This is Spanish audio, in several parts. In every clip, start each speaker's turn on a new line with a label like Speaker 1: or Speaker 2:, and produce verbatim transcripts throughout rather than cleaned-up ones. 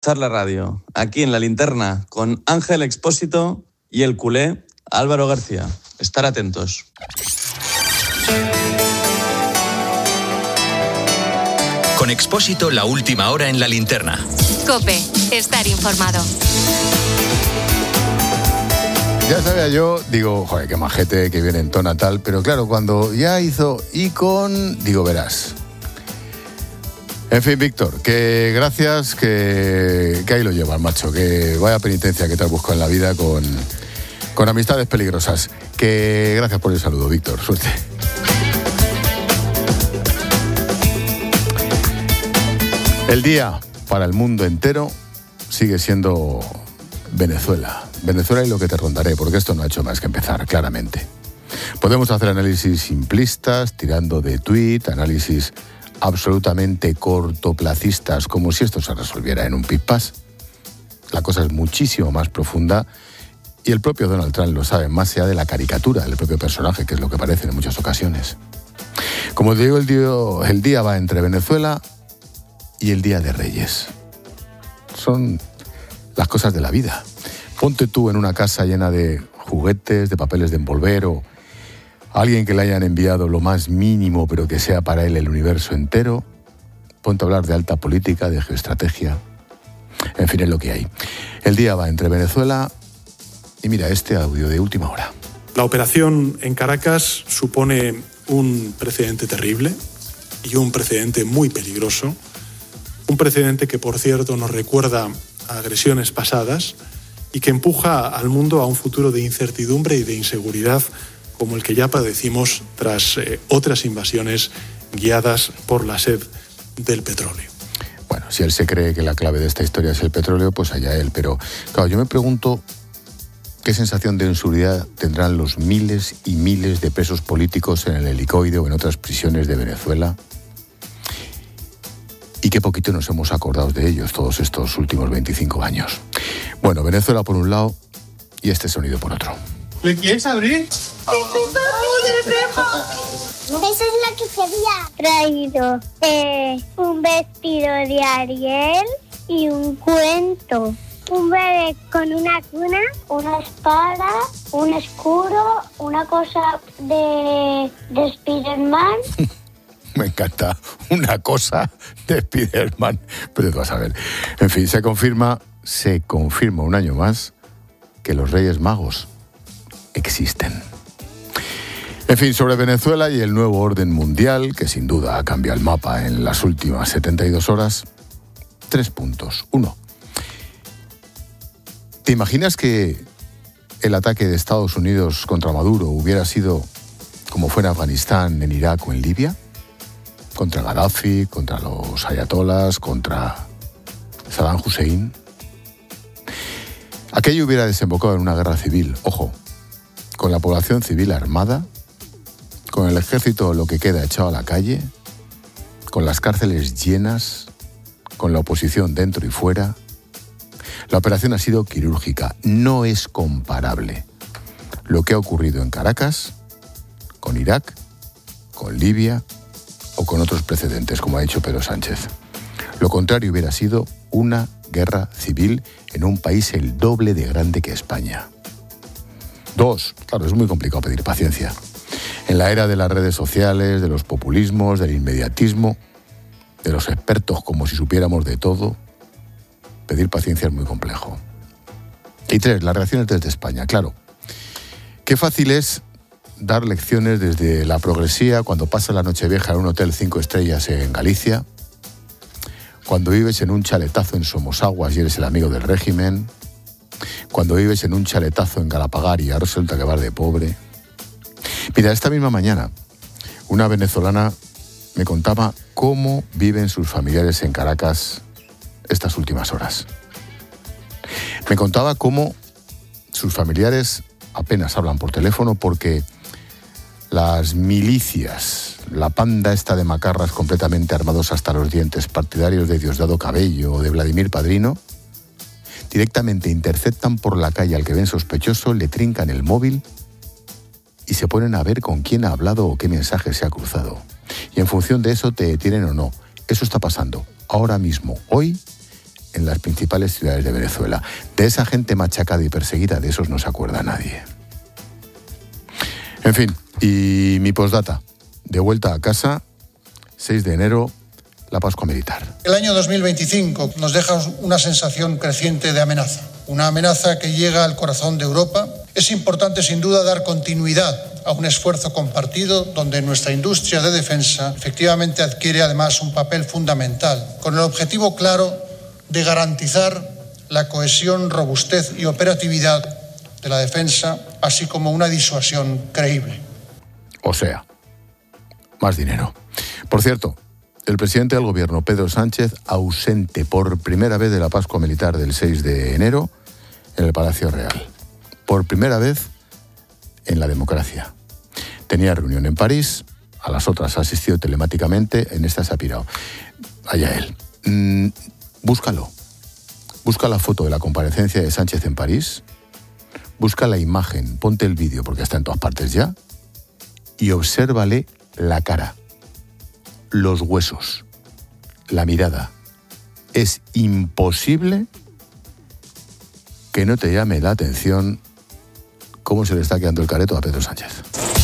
Speaker 1: Charla Radio, aquí en La Linterna, con Ángel Expósito y el culé Álvaro García. Estar atentos.
Speaker 2: Con Expósito, la última hora en La Linterna.
Speaker 3: COPE, estar informado.
Speaker 4: Ya sabía yo, digo, joder, qué majete, que viene en tono tal, pero claro, cuando ya hizo Icon, digo, verás. En fin, Víctor, que gracias, que, que ahí lo llevas, macho, que vaya penitencia que te has buscado en la vida con, con amistades peligrosas. Que gracias por el saludo, Víctor, suerte. El día para el mundo entero sigue siendo Venezuela. Venezuela y lo que te rondaré, porque esto no ha hecho más que empezar, claramente. Podemos hacer análisis simplistas, tirando de tuit, análisis absolutamente cortoplacistas, como si esto se resolviera en un pip-pas. La cosa es muchísimo más profunda y el propio Donald Trump lo sabe, más allá de la caricatura del propio personaje, que es lo que parece en muchas ocasiones. Como te digo, el día, el día va entre Venezuela y el Día de Reyes. Son las cosas de la vida. Ponte tú en una casa llena de juguetes, de papeles de envolver o alguien que le hayan enviado lo más mínimo, pero que sea para él el universo entero. Ponte a hablar de alta política, de geoestrategia. En fin, es lo que hay. El día va entre Venezuela y mira este audio de última hora.
Speaker 5: La operación en Caracas supone un precedente terrible y un precedente muy peligroso. Un precedente que, por cierto, nos recuerda a agresiones pasadas y que empuja al mundo a un futuro de incertidumbre y de inseguridad como el que ya padecimos tras eh, otras invasiones guiadas por la sed del petróleo.
Speaker 4: Bueno, si él se cree que la clave de esta historia es el petróleo, pues allá él. Pero, claro, yo me pregunto qué sensación de inseguridad tendrán los miles y miles de presos políticos en el Helicoide o en otras prisiones de Venezuela. Y qué poquito nos hemos acordado de ellos todos estos últimos veinticinco años. Bueno, Venezuela por un lado y este sonido por otro.
Speaker 6: ¿Le quieres abrir?
Speaker 7: Eso es lo que se había traído. Eh, un vestido de Ariel y un cuento. Un bebé con una cuna, una espada, un escudo, una cosa de, de Spider-Man.
Speaker 4: Me encanta, una cosa de Spider-Man. Pero vas a ver. En fin, se confirma, se confirma un año más que los Reyes Magos existen. En fin, sobre Venezuela y el nuevo orden mundial, que sin duda ha cambiado el mapa en las últimas setenta y dos horas, tres puntos. Uno, ¿te imaginas que el ataque de Estados Unidos contra Maduro hubiera sido como fue en Afganistán, en Irak o en Libia? Contra Gaddafi, contra los ayatolás, contra Saddam Hussein. Aquello hubiera desembocado en una guerra civil, ojo, con la población civil armada, con el ejército lo que queda echado a la calle, con las cárceles llenas, con la oposición dentro y fuera. La operación ha sido quirúrgica, no es comparable lo que ha ocurrido en Caracas con Irak, con Libia o con otros precedentes, como ha dicho Pedro Sánchez. Lo contrario hubiera sido una guerra civil en un país el doble de grande que España. Dos, claro, es muy complicado pedir paciencia. En la era de las redes sociales, de los populismos, del inmediatismo, de los expertos como si supiéramos de todo, pedir paciencia es muy complejo. Y tres, las reacciones desde España. Claro, qué fácil es dar lecciones desde la progresía cuando pasas la Nochevieja en un hotel cinco estrellas en Galicia, cuando vives en un chaletazo en Somosaguas y eres el amigo del régimen, cuando vives en un chaletazo en Galapagar y ahora resulta que vas de pobre. Mira, esta misma mañana una venezolana me contaba cómo viven sus familiares en Caracas estas últimas horas. Me contaba cómo sus familiares apenas hablan por teléfono porque las milicias, la panda esta de macarras completamente armados hasta los dientes, partidarios de Diosdado Cabello o de Vladimir Padrino, directamente interceptan por la calle al que ven sospechoso, le trincan el móvil y se ponen a ver con quién ha hablado o qué mensaje se ha cruzado. Y en función de eso te detienen o no. Eso está pasando ahora mismo, hoy, en las principales ciudades de Venezuela. De esa gente machacada y perseguida, de esos no se acuerda nadie. En fin, y mi postdata. De vuelta a casa, seis de enero, la Pascua Militar.
Speaker 6: El año dos mil veinticinco nos deja una sensación creciente de amenaza. Una amenaza que llega al corazón de Europa. Es importante, sin duda, dar continuidad a un esfuerzo compartido donde nuestra industria de defensa efectivamente adquiere además un papel fundamental, con el objetivo claro de garantizar la cohesión, robustez y operatividad de la defensa, así como una disuasión creíble.
Speaker 4: O sea, más dinero. Por cierto, el presidente del gobierno, Pedro Sánchez, ausente por primera vez de la Pascua Militar del seis de enero en el Palacio Real. Por primera vez en la democracia. Tenía reunión en París, a las otras ha asistido telemáticamente, en esta se ha pirado. Allá él. Mm, búscalo. Busca la foto de la comparecencia de Sánchez en París, busca la imagen, ponte el vídeo porque está en todas partes ya, y obsérvale la cara, los huesos, la mirada. Es imposible que no te llame la atención cómo se le está quedando el careto a Pedro Sánchez.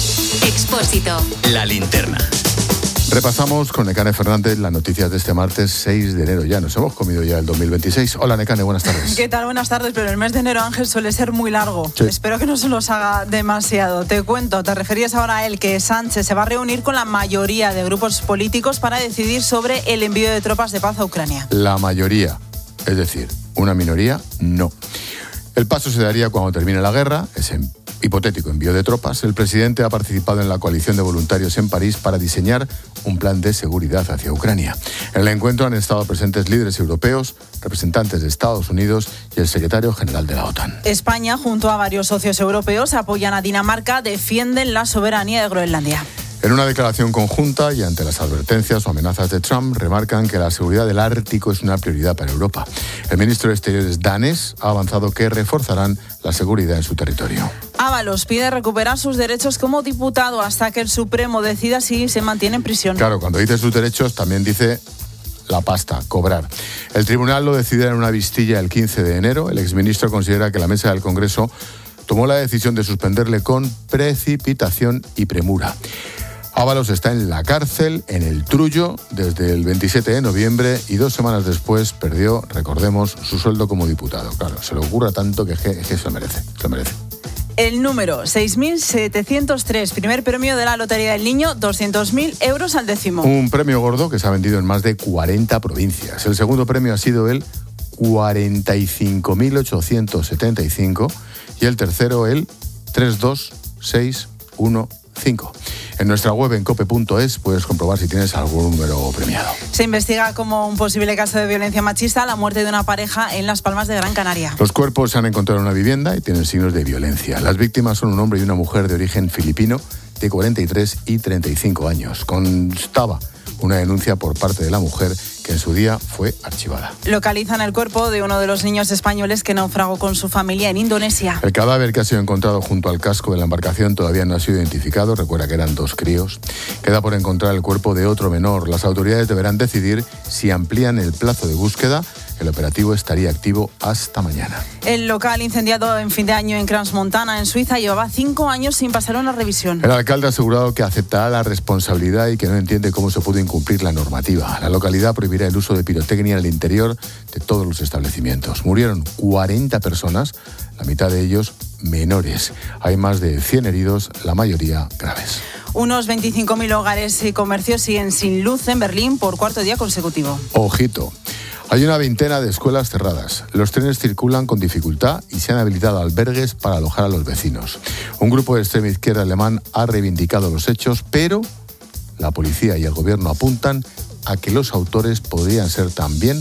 Speaker 3: Expósito.
Speaker 2: La linterna.
Speaker 4: Repasamos con Nekane Fernández las noticias de este martes seis de enero. Ya nos hemos comido ya el dos mil veintiséis. Hola Nekane, buenas tardes.
Speaker 8: ¿Qué tal? Buenas tardes, pero el mes de enero, Ángel, suele ser muy largo.
Speaker 4: Sí.
Speaker 8: Espero que no se los haga demasiado. Te cuento, te referías ahora a él, que Sánchez se va a reunir con la mayoría de grupos políticos para decidir sobre el envío de tropas de paz a Ucrania.
Speaker 4: La mayoría, es decir, una minoría, no. El paso se daría cuando termine la guerra, ese hipotético envío de tropas. El presidente ha participado en la coalición de voluntarios en París para diseñar un plan de seguridad hacia Ucrania. En el encuentro han estado presentes líderes europeos, representantes de Estados Unidos y el secretario general de la OTAN.
Speaker 8: España, junto a varios socios europeos, apoyan a Dinamarca, defienden la soberanía de Groenlandia.
Speaker 4: En una declaración conjunta y ante las advertencias o amenazas de Trump, remarcan que la seguridad del Ártico es una prioridad para Europa. El ministro de Exteriores danés ha avanzado que reforzarán la seguridad en su territorio.
Speaker 8: Ábalos pide recuperar sus derechos como diputado hasta que el Supremo decida si se mantiene en prisión.
Speaker 4: Claro, cuando dice sus derechos también dice la pasta, cobrar. El tribunal lo decidirá en una vistilla el quince de enero. El exministro considera que la mesa del Congreso tomó la decisión de suspenderle con precipitación y premura. Ábalos está en la cárcel, en el Trullo, desde el veintisiete de noviembre y dos semanas después perdió, recordemos, su sueldo como diputado. Claro, se le ocurra tanto que, que, que se lo merece, se lo merece.
Speaker 8: El número seis mil setecientos tres, primer premio de la Lotería del Niño, doscientos mil euros al décimo.
Speaker 4: Un premio gordo que se ha vendido en más de cuarenta provincias. El segundo premio ha sido el cuarenta y cinco mil ochocientos setenta y cinco y el tercero el tres dos seis uno cinco. En nuestra web en cope punto es puedes comprobar si tienes algún número premiado.
Speaker 8: Se investiga como un posible caso de violencia machista la muerte de una pareja en Las Palmas de Gran Canaria.
Speaker 4: Los cuerpos se han encontrado en una vivienda y tienen signos de violencia. Las víctimas son un hombre y una mujer de origen filipino de cuarenta y tres y treinta y cinco años. Constaba una denuncia por parte de la mujer que en su día fue archivada.
Speaker 8: Localizan el cuerpo de uno de los niños españoles que naufragó con su familia en Indonesia.
Speaker 4: El cadáver que ha sido encontrado junto al casco de la embarcación todavía no ha sido identificado. Recuerda que eran dos críos. Queda por encontrar el cuerpo de otro menor. Las autoridades deberán decidir si amplían el plazo de búsqueda. El operativo estaría activo hasta mañana.
Speaker 8: El local incendiado en fin de año en Crans-Montana, en Suiza, llevaba cinco años sin pasar una revisión.
Speaker 4: El alcalde ha asegurado que aceptará la responsabilidad y que no entiende cómo se pudo incumplir la normativa. La localidad prohibirá el uso de pirotecnia en el interior de todos los establecimientos. Murieron cuarenta personas, la mitad de ellos menores. Hay más de cien heridos, la mayoría graves.
Speaker 8: Unos veinticinco mil hogares y comercios siguen sin luz en Berlín por cuarto día consecutivo.
Speaker 4: Ojito. Hay una veintena de escuelas cerradas. Los trenes circulan con dificultad y se han habilitado albergues para alojar a los vecinos. Un grupo de extrema izquierda alemán ha reivindicado los hechos, pero la policía y el gobierno apuntan a que los autores podrían ser también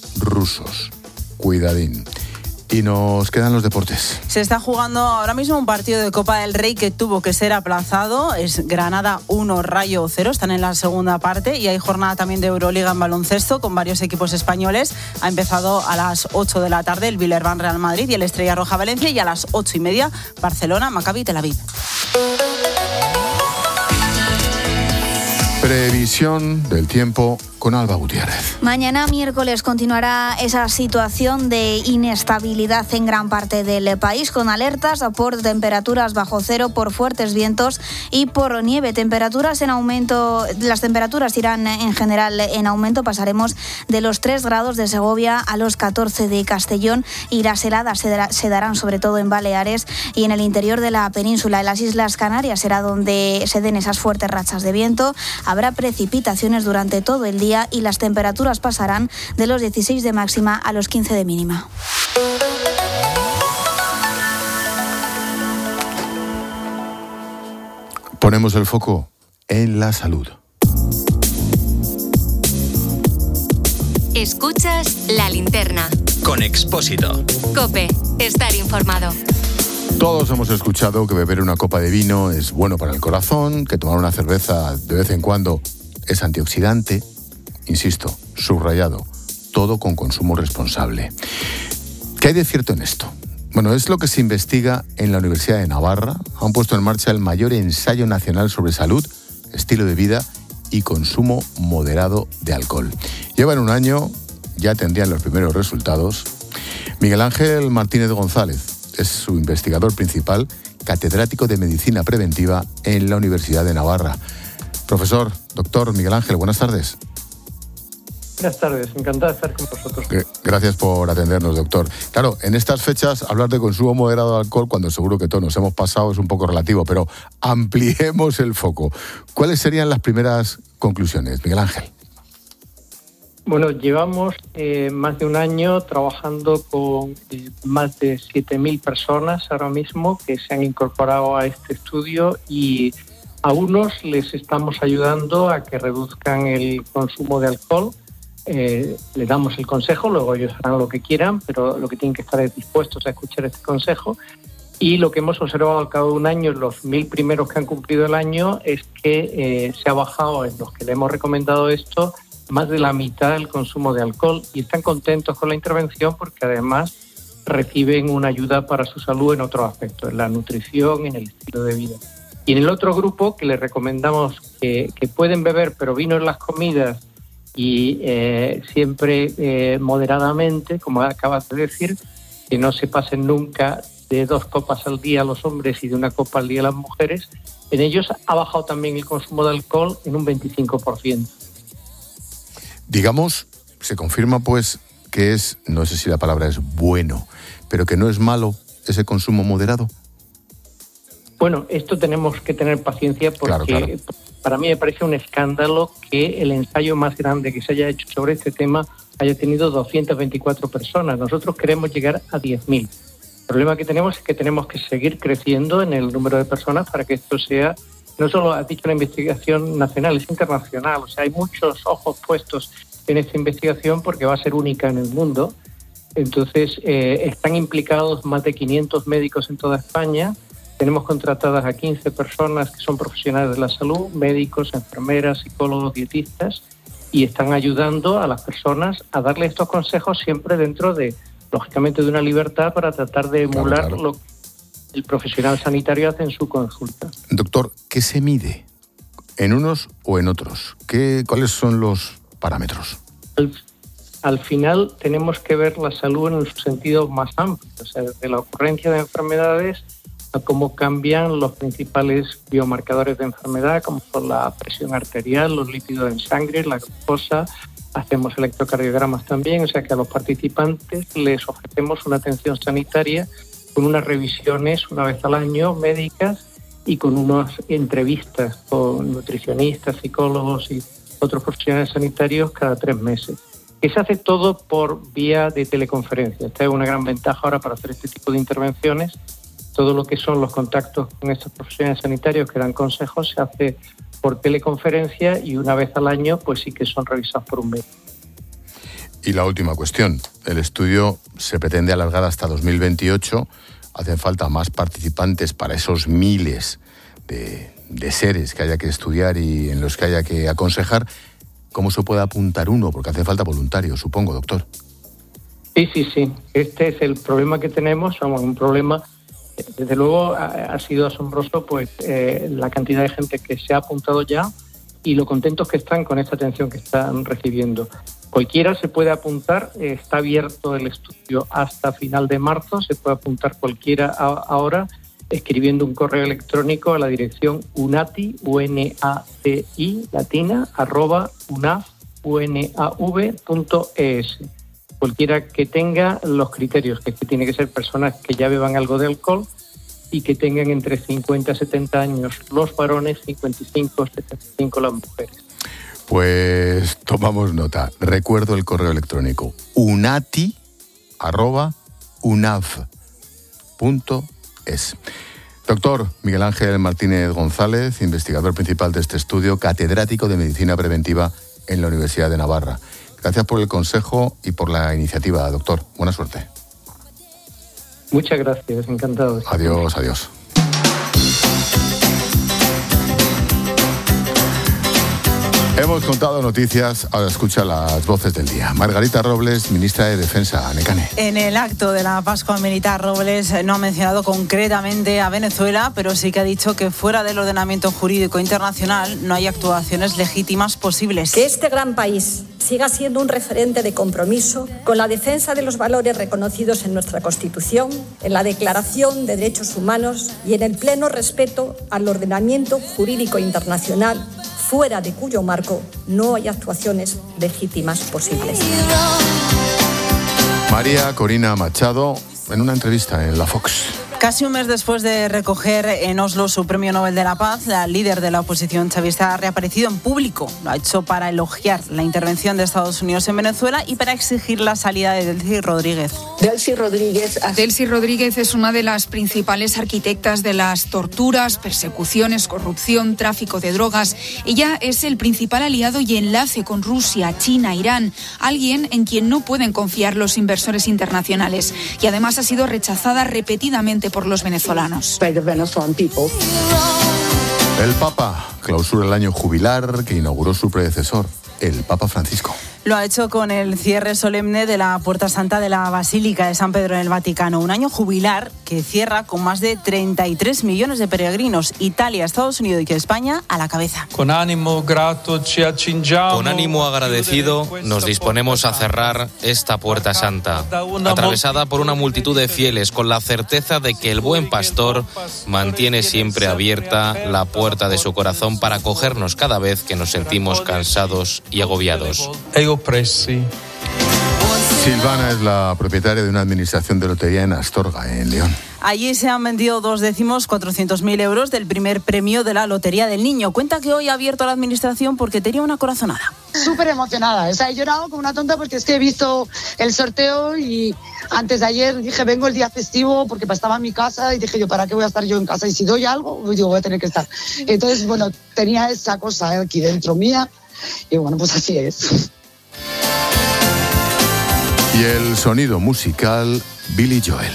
Speaker 4: rusos. Cuidadín. Y nos quedan los deportes.
Speaker 8: Se está jugando ahora mismo un partido de Copa del Rey que tuvo que ser aplazado. Es Granada uno, Rayo cero. Están en la segunda parte y hay jornada también de Euroliga en baloncesto con varios equipos españoles. Ha empezado a las ocho de la tarde el Villarreal Real Madrid y el Estrella Roja Valencia, y a las ocho y media Barcelona, Maccabi Tel Aviv.
Speaker 4: Previsión del tiempo con Alba Gutiérrez.
Speaker 9: Mañana miércoles continuará esa situación de inestabilidad en gran parte del país, con alertas por temperaturas bajo cero, por fuertes vientos y por nieve. Temperaturas en aumento, las temperaturas irán en general en aumento. Pasaremos de los tres grados de Segovia a los catorce de Castellón, y las heladas se, dará, se darán sobre todo en Baleares y en el interior de la península. En las Islas Canarias será donde se den esas fuertes rachas de viento. Habrá precipitaciones durante todo el día y las temperaturas pasarán de los dieciséis de máxima a los quince de mínima.
Speaker 4: Ponemos el foco en la salud.
Speaker 3: Escuchas La Linterna.
Speaker 2: Con Expósito.
Speaker 3: COPE. Estar informado.
Speaker 4: Todos hemos escuchado que beber una copa de vino es bueno para el corazón, que tomar una cerveza de vez en cuando es antioxidante. Insisto, subrayado, todo con consumo responsable. ¿Qué hay de cierto en esto? Bueno, es lo que se investiga en la Universidad de Navarra. Han puesto en marcha el mayor ensayo nacional sobre salud, estilo de vida y consumo moderado de alcohol. Llevan un año, ya tendrían los primeros resultados. Miguel Ángel Martínez González es su investigador principal, catedrático de Medicina Preventiva en la Universidad de Navarra. Profesor, doctor Miguel Ángel, buenas tardes.
Speaker 10: Buenas tardes, encantado de estar con vosotros.
Speaker 4: Gracias por atendernos, doctor. Claro, en estas fechas hablar de consumo moderado de alcohol, cuando seguro que todos nos hemos pasado, es un poco relativo, pero ampliemos el foco. ¿Cuáles serían las primeras conclusiones, Miguel Ángel?
Speaker 10: Bueno, llevamos eh, más de un año trabajando con eh, más de siete mil personas ahora mismo que se han incorporado a este estudio, y a unos les estamos ayudando a que reduzcan el consumo de alcohol. Eh, les damos el consejo, luego ellos harán lo que quieran, pero lo que tienen que estar es dispuestos a escuchar este consejo. Y lo que hemos observado al cabo de un año, los mil primeros que han cumplido el año, es que eh, se ha bajado en los que le hemos recomendado esto más de la mitad del consumo de alcohol, y están contentos con la intervención porque además reciben una ayuda para su salud en otros aspectos, en la nutrición, en el estilo de vida. Y en el otro grupo, que les recomendamos que, que pueden beber, pero vino en las comidas y eh, siempre eh, moderadamente, como acabas de decir, que no se pasen nunca de dos copas al día los hombres y de una copa al día las mujeres, en ellos ha bajado también el consumo de alcohol en un veinticinco por ciento.
Speaker 4: Digamos, se confirma pues que es, no sé si la palabra es bueno, pero que no es malo ese consumo moderado.
Speaker 10: Bueno, esto tenemos que tener paciencia porque
Speaker 4: claro, claro.
Speaker 10: Para mí me parece un escándalo que el ensayo más grande que se haya hecho sobre este tema haya tenido doscientas veinticuatro personas. Nosotros queremos llegar a diez mil. El problema que tenemos es que tenemos que seguir creciendo en el número de personas para que esto sea, no solo ha dicho la investigación nacional, es internacional. O sea, hay muchos ojos puestos en esta investigación porque va a ser única en el mundo. Entonces, eh, están implicados más de quinientos médicos en toda España. Tenemos contratadas a quince personas que son profesionales de la salud, médicos, enfermeras, psicólogos, dietistas, y están ayudando a las personas a darle estos consejos siempre dentro de, lógicamente, de una libertad para tratar de emular claro, claro. lo que el profesional sanitario hace en su consulta.
Speaker 4: Doctor, ¿qué se mide? ¿En unos o en otros? ¿Qué, ¿Cuáles son los parámetros?
Speaker 10: Al, al final tenemos que ver la salud en su sentido más amplio, o sea, desde la ocurrencia de enfermedades a cómo cambian los principales biomarcadores de enfermedad, como son la presión arterial, los lípidos en sangre, la glucosa. Hacemos electrocardiogramas también, o sea que a los participantes les ofrecemos una atención sanitaria con unas revisiones una vez al año médicas y con unas entrevistas con nutricionistas, psicólogos y otros profesionales sanitarios cada tres meses. Que se hace todo por vía de teleconferencia. Esta es una gran ventaja ahora para hacer este tipo de intervenciones. Todo lo que son los contactos con estos profesionales sanitarios que dan consejos se hace por teleconferencia y una vez al año pues sí que son revisados por un médico.
Speaker 4: Y la última cuestión, el estudio se pretende alargar hasta dos mil veintiocho, hacen falta más participantes para esos miles de, de seres que haya que estudiar y en los que haya que aconsejar. ¿Cómo se puede apuntar uno? Porque hace falta voluntarios, supongo, doctor.
Speaker 10: Sí, sí, sí. Este es el problema que tenemos, somos un problema. Desde luego ha, ha sido asombroso pues eh, la cantidad de gente que se ha apuntado ya y lo contentos que están con esta atención que están recibiendo. Cualquiera se puede apuntar, eh, está abierto el estudio hasta final de marzo, se puede apuntar cualquiera a, ahora escribiendo un correo electrónico a la dirección unati, U N A T I, latina, arroba unaf, U N A V punto E S. Cualquiera que tenga los criterios, que, es que tiene que ser personas que ya beban algo de alcohol y que tengan entre cincuenta y setenta años los varones, cincuenta y cinco, setenta y cinco las mujeres.
Speaker 4: Pues tomamos nota. Recuerdo el correo electrónico unati arroba unaf punto es. Doctor Miguel Ángel Martínez González, investigador principal de este estudio, catedrático de Medicina Preventiva en la Universidad de Navarra. Gracias por el consejo y por la iniciativa, doctor. Buena suerte.
Speaker 10: Muchas gracias, encantado.
Speaker 4: Adiós, adiós. Hemos contado noticias, ahora escucha las voces del día. Margarita Robles, ministra de Defensa, Necane.
Speaker 8: En el acto de la Pascua Militar, Robles no ha mencionado concretamente a Venezuela, pero sí que ha dicho que fuera del ordenamiento jurídico internacional no hay actuaciones legítimas posibles.
Speaker 11: Que este gran país siga siendo un referente de compromiso con la defensa de los valores reconocidos en nuestra Constitución, en la Declaración de Derechos Humanos y en el pleno respeto al ordenamiento jurídico internacional, fuera de cuyo marco no hay actuaciones legítimas posibles.
Speaker 4: María Corina Machado, en una entrevista en la Fox.
Speaker 8: Casi un mes después de recoger en Oslo su premio Nobel de la Paz, la líder de la oposición chavista ha reaparecido en público. Lo ha hecho para elogiar la intervención de Estados Unidos en Venezuela y para exigir la salida de Delcy Rodríguez.
Speaker 12: Delcy Rodríguez. Delcy Rodríguez es una de las principales arquitectas de las torturas, persecuciones, corrupción, tráfico de drogas. Ella es el principal aliado y enlace con Rusia, China, Irán, alguien en quien no pueden confiar los inversores internacionales. Y además ha sido rechazada repetidamente por los venezolanos.
Speaker 4: El Papa clausura el año jubilar que inauguró su predecesor, el Papa Francisco.
Speaker 8: Lo ha hecho con el cierre solemne de la Puerta Santa de la Basílica de San Pedro en el Vaticano. Un año jubilar que cierra con más de treinta y tres millones de peregrinos. Italia, Estados Unidos y España a la cabeza.
Speaker 13: Con ánimo grato ci accingiamo.
Speaker 14: Con ánimo agradecido nos disponemos a cerrar esta Puerta Santa, atravesada por una multitud de fieles, con la certeza de que el buen pastor mantiene siempre abierta la puerta de su corazón para acogernos cada vez que nos sentimos cansados y agobiados.
Speaker 4: Silvana es la propietaria de una administración de lotería en Astorga, en León.
Speaker 8: Allí se han vendido dos décimos, cuatrocientos mil euros del primer premio de la Lotería del Niño. Cuenta que hoy ha abierto la administración porque tenía una corazonada.
Speaker 15: Súper emocionada, o sea, he llorado como una tonta porque es que he visto el sorteo y antes de ayer dije vengo el día festivo porque estaba en mi casa y dije yo, ¿para qué voy a estar yo en casa? Y si doy algo, digo, voy a tener que estar. Entonces, bueno, tenía esa cosa aquí dentro mía y bueno, pues así es.
Speaker 4: Y el sonido musical, Billy Joel.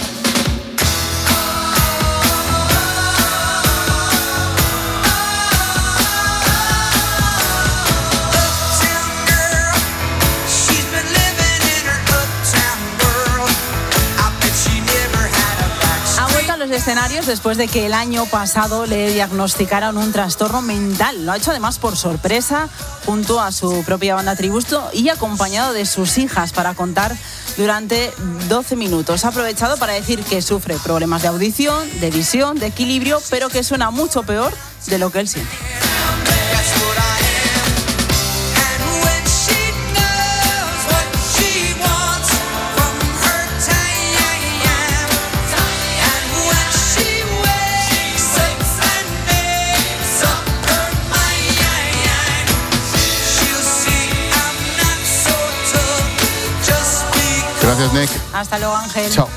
Speaker 8: Escenarios después de que el año pasado le diagnosticaron un trastorno mental. Lo ha hecho además por sorpresa junto a su propia banda tributo y acompañado de sus hijas para contar durante doce minutos. Ha aprovechado para decir que sufre problemas de audición, de visión, de equilibrio, pero que suena mucho peor de lo que él siente.
Speaker 4: Gracias, Nick.
Speaker 8: Hasta luego, Ángel.
Speaker 4: Chao.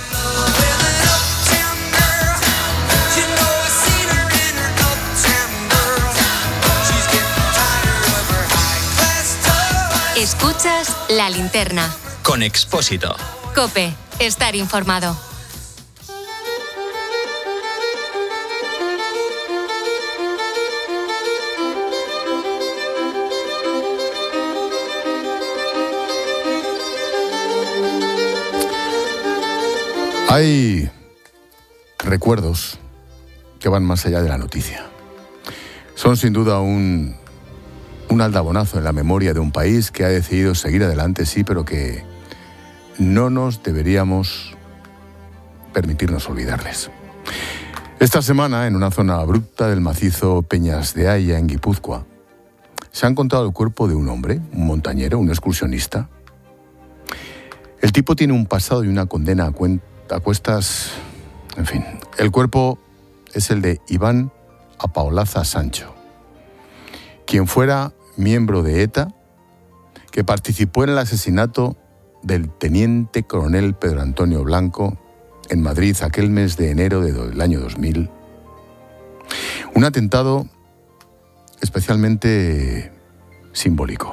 Speaker 3: Escuchas La Linterna.
Speaker 2: Con Expósito.
Speaker 3: COPE. Estar informado.
Speaker 4: Hay recuerdos que van más allá de la noticia. Son sin duda un un aldabonazo en la memoria de un país que ha decidido seguir adelante, sí, pero que no nos deberíamos permitirnos olvidarles. Esta semana, en una zona abrupta del macizo Peñas de Aya, en Guipúzcoa, se ha encontrado el cuerpo de un hombre, un montañero, un excursionista. El tipo tiene un pasado y una condena a, cuen- a cuestas. En fin, el cuerpo es el de Iván Apaolaza Sancho, quien fuera miembro de ETA, que participó en el asesinato del teniente coronel Pedro Antonio Blanco en Madrid aquel mes de enero del año dos mil. Un atentado especialmente simbólico.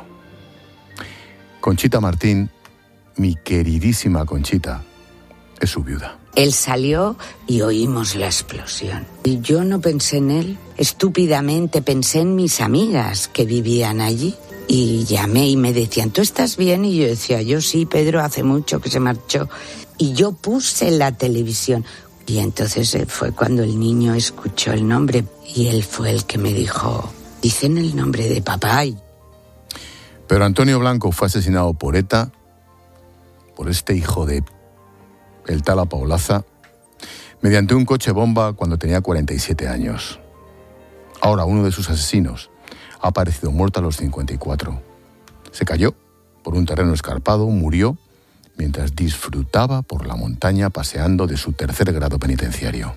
Speaker 4: Conchita Martín, mi queridísima Conchita, es su viuda.
Speaker 16: Él salió y oímos la explosión. Y yo no pensé en él. Estúpidamente pensé en mis amigas que vivían allí. Y llamé y me decían, ¿tú estás bien? Y yo decía, yo sí, Pedro hace mucho que se marchó. Y yo puse la televisión. Y entonces fue cuando el niño escuchó el nombre. Y él fue el que me dijo, dicen el nombre de papá.
Speaker 4: Pero Antonio Blanco fue asesinado por ETA, por este hijo de el tal Apaolaza, mediante un coche bomba cuando tenía cuarenta y siete años. Ahora uno de sus asesinos ha aparecido muerto a los cincuenta y cuatro. Se cayó por un terreno escarpado, murió mientras disfrutaba por la montaña paseando de su tercer grado penitenciario.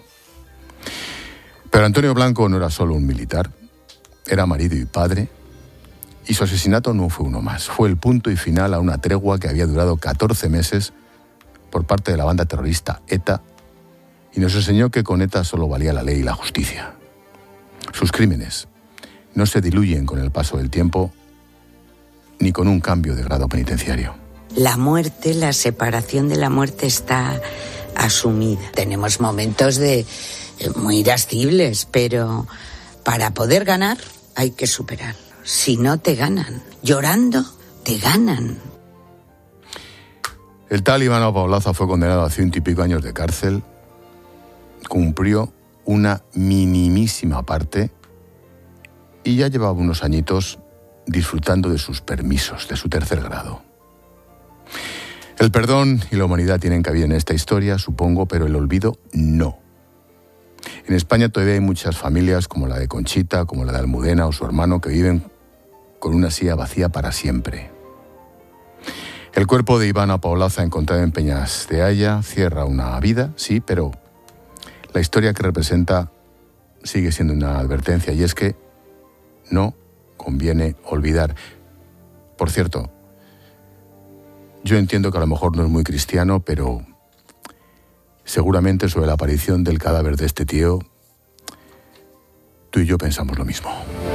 Speaker 4: Pero Antonio Blanco no era solo un militar, era marido y padre, y su asesinato no fue uno más. Fue el punto y final a una tregua que había durado catorce meses por parte de la banda terrorista ETA, y nos enseñó que con ETA solo valía la ley y la justicia. Sus crímenes no se diluyen con el paso del tiempo ni con un cambio de grado penitenciario.
Speaker 16: La muerte, la separación de la muerte está asumida. Tenemos momentos de muy irascibles, pero para poder ganar hay que superarlo. Si no te ganan, llorando te ganan.
Speaker 4: El tal Iván Apaolaza fue condenado a ciento y pico años de cárcel, cumplió una minimísima parte y ya llevaba unos añitos disfrutando de sus permisos, de su tercer grado. El perdón y la humanidad tienen cabida en esta historia, supongo, pero el olvido no. En España todavía hay muchas familias como la de Conchita, como la de Almudena o su hermano que viven con una silla vacía para siempre. El cuerpo de Iván Apaolaza encontrado en Peñas de Aya cierra una vida, sí, pero la historia que representa sigue siendo una advertencia, y es que no conviene olvidar. Por cierto, yo entiendo que a lo mejor no es muy cristiano, pero seguramente sobre la aparición del cadáver de este tío, tú y yo pensamos lo mismo.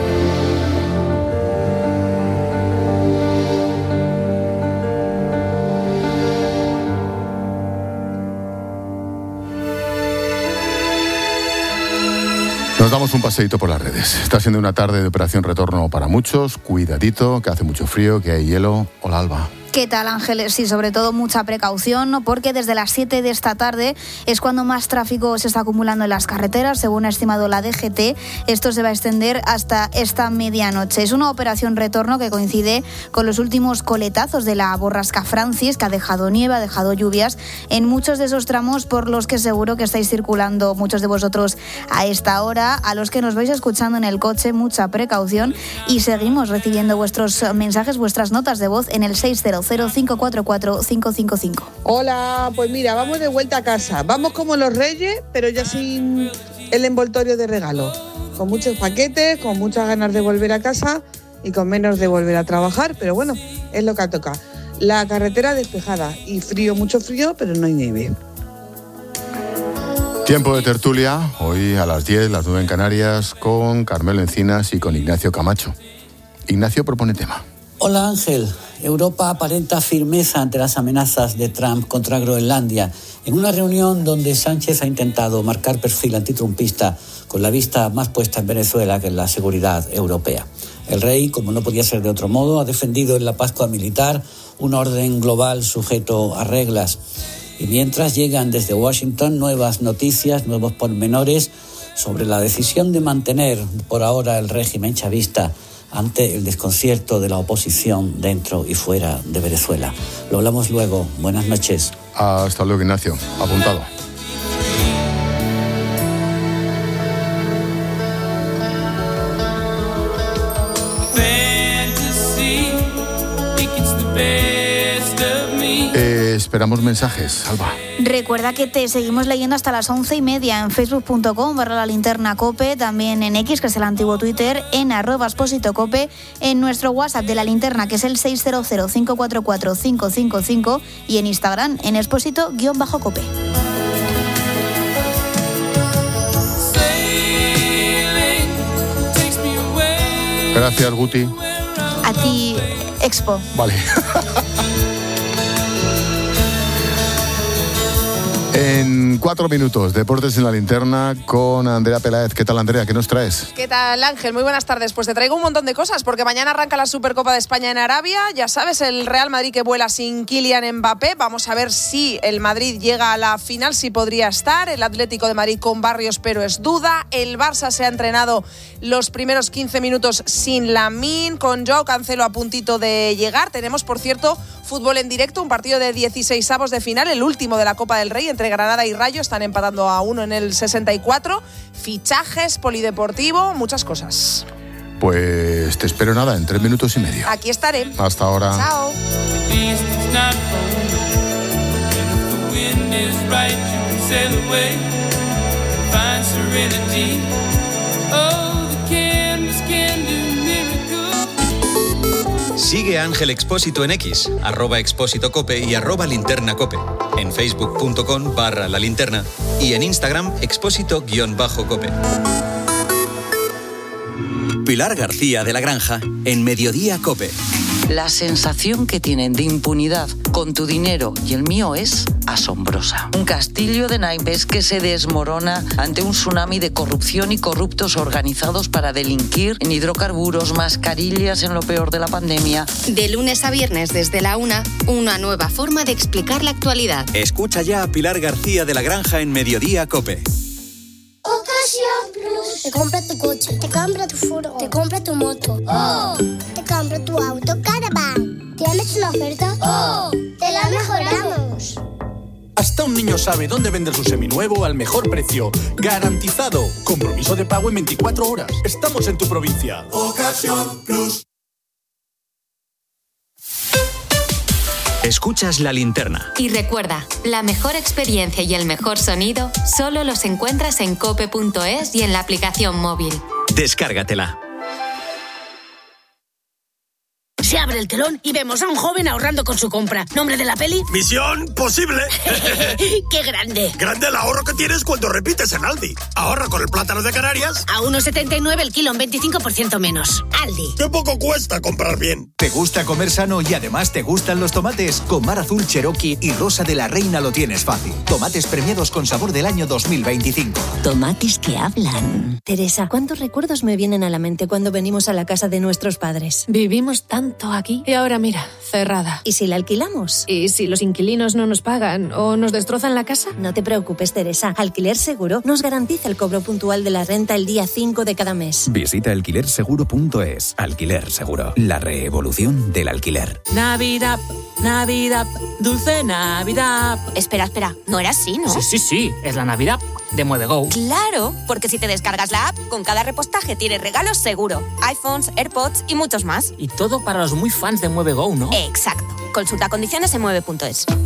Speaker 4: Nos damos un paseíto por las redes. Está siendo una tarde de operación retorno para muchos. Cuidadito, que hace mucho frío, que hay hielo. Hola, Alba.
Speaker 9: ¿Qué tal, Ángeles? Sí, sobre todo mucha precaución, ¿no? Porque desde las siete de esta tarde es cuando más tráfico se está acumulando en las carreteras, según ha estimado la D G T. Esto se va a extender hasta esta medianoche. Es una operación retorno que coincide con los últimos coletazos de la borrasca Francis, que ha dejado nieve, ha dejado lluvias en muchos de esos tramos por los que seguro que estáis circulando muchos de vosotros a esta hora. A los que nos vais escuchando en el coche, mucha precaución, y seguimos recibiendo vuestros mensajes, vuestras notas de voz en el seis cero cero cinco cuatro cuatro cinco cinco cinco.
Speaker 17: Hola, pues mira, vamos de vuelta a casa. Vamos como los Reyes, pero ya sin el envoltorio de regalo. Con muchos paquetes, con muchas ganas de volver a casa y con menos de volver a trabajar, pero bueno, es lo que toca. La carretera despejada y frío, mucho frío, pero no hay nieve.
Speaker 4: Tiempo de tertulia, hoy a las diez, las nueve en Canarias, con Carmelo Encinas y con Ignacio Camacho. Ignacio propone tema.
Speaker 18: Hola Ángel, Europa aparenta firmeza ante las amenazas de Trump contra Groenlandia, en una reunión donde Sánchez ha intentado marcar perfil antitrumpista con la vista más puesta en Venezuela que en la seguridad europea. El rey, como no podía ser de otro modo, ha defendido en la Pascua militar un orden global sujeto a reglas. Y mientras llegan desde Washington nuevas noticias, nuevos pormenores sobre la decisión de mantener por ahora el régimen chavista ante el desconcierto de la oposición dentro y fuera de Venezuela. Lo hablamos luego. Buenas noches.
Speaker 4: Hasta luego, Ignacio. Apuntado. Eh, esperamos mensajes, Alba.
Speaker 9: Recuerda que te seguimos leyendo hasta las once y media en facebook.com barra la linterna cope, también en X, que es el antiguo Twitter, en arroba expósito cope, en nuestro WhatsApp de la linterna, que es el seis cero cero, cinco cuatro cuatro, cinco cinco cinco, y en Instagram, en expósito-cope.
Speaker 4: Gracias, Guti.
Speaker 9: A ti, Expo.
Speaker 4: Vale. En cuatro minutos, Deportes en la Linterna con Andrea Peláez. ¿Qué tal, Andrea? ¿Qué nos traes?
Speaker 19: ¿Qué tal, Ángel? Muy buenas tardes. Pues te traigo un montón de cosas, porque mañana arranca la Supercopa de España en Arabia. Ya sabes, el Real Madrid que vuela sin Kylian Mbappé. Vamos a ver si el Madrid llega a la final, si podría estar. El Atlético de Madrid con Barrios, pero es duda. El Barça se ha entrenado los primeros quince minutos sin Lamine, con Joao Cancelo a puntito de llegar. Tenemos, por cierto, fútbol en directo, un partido de dieciseisavos de final, el último de la Copa del Rey, entre Granada y Rayo. Están empatando a uno en el sesenta y cuatro. Fichajes, polideportivo, muchas cosas.
Speaker 4: Pues te espero nada, en tres minutos y medio.
Speaker 19: Aquí estaré.
Speaker 4: Hasta ahora.
Speaker 19: Chao.
Speaker 2: Sigue a Ángel Expósito en X, arroba Expósito Cope y arroba Linterna Cope, en facebook.com barra la linterna y en Instagram Expósito-Cope. Pilar García de la Granja, en Mediodía Cope.
Speaker 16: La sensación que tienen de impunidad con tu dinero y el mío es asombrosa. Un castillo de naipes que se desmorona ante un tsunami de corrupción y corruptos organizados para delinquir en hidrocarburos, mascarillas en lo peor de la pandemia.
Speaker 3: De lunes a viernes desde la una, una nueva forma de explicar la actualidad.
Speaker 2: Escucha ya a Pilar García de la Granja en Mediodía Cope.
Speaker 7: Ocasión Plus. Te compra tu coche, te compra tu furgo, te compra tu moto. ¡Oh! Te compra tu auto Caravan. ¿Tienes una oferta? ¡Oh! ¡Te la mejoramos!
Speaker 20: Hasta un niño sabe dónde vender su seminuevo al mejor precio. ¡Garantizado! Compromiso de pago en veinticuatro horas. Estamos en tu provincia. Ocasión Plus.
Speaker 2: Escuchas La Linterna.
Speaker 3: Y recuerda, la mejor experiencia y el mejor sonido solo los encuentras en cope punto es y en la aplicación móvil.
Speaker 2: Descárgatela.
Speaker 21: Se abre el telón y vemos a un joven ahorrando con su compra. ¿Nombre de la peli?
Speaker 22: Misión Posible.
Speaker 21: ¡Qué grande!
Speaker 22: Grande el ahorro que tienes cuando repites en Aldi. Ahorra con el plátano de Canarias.
Speaker 21: A uno setenta y nueve el kilo, un veinticinco por ciento menos. Aldi.
Speaker 22: ¡Qué poco cuesta comprar bien!
Speaker 23: ¿Te gusta comer sano y además te gustan los tomates? Con Mar Azul Cherokee y Rosa de la Reina lo tienes fácil. Tomates premiados con sabor del año dos mil veinticinco.
Speaker 24: Tomates que hablan. Teresa, ¿cuántos recuerdos me vienen a la mente cuando venimos a la casa de nuestros padres?
Speaker 25: Vivimos tanto aquí y ahora mira, cerrada.
Speaker 24: ¿Y si la alquilamos?
Speaker 25: ¿Y si los inquilinos no nos pagan o nos destrozan la casa?
Speaker 24: No te preocupes, Teresa. Alquiler Seguro nos garantiza el cobro puntual de la renta el día cinco de cada mes.
Speaker 26: Visita alquiler seguro punto es. Alquiler Seguro, la revolución del alquiler.
Speaker 27: Navidad, Navidad, dulce Navidad.
Speaker 28: Espera, espera, no era así, ¿no?
Speaker 27: Sí, sí, sí, es la Navidad de MueveGo.
Speaker 28: Claro, porque si te descargas la app, con cada repostaje tienes regalos seguro. iPhones, AirPods y muchos más.
Speaker 27: Y todo para los muy fans de MueveGo, ¿no?
Speaker 28: Exacto. Consulta condiciones en mueve punto es.